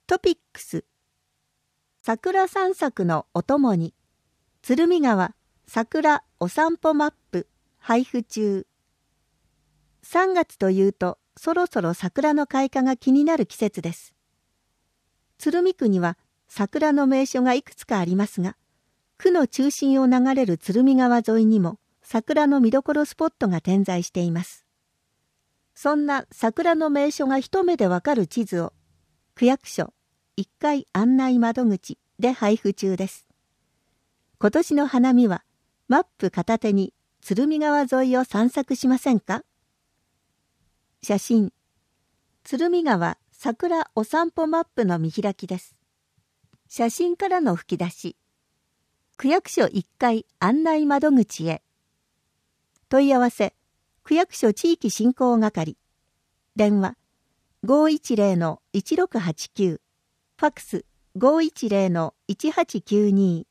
トピックス。桜散策のお供に、鶴見川桜お散歩マップ配布中。3月というとそろそろ桜の開花が気になる季節です。鶴見区には桜の名所がいくつかありますが、区の中心を流れる鶴見川沿いにも桜の見どころスポットが点在しています。そんな桜の名所が一目でわかる地図を区役所1階案内窓口で配布中です。今年の花見はマップ片手に鶴見川沿いを散策しませんか？写真、鶴見川桜お散歩マップの見開きです。写真からの吹き出し、区役所1階案内窓口へ。問い合わせ、区役所地域振興係。電話、510-1689。ファックス、510-1892。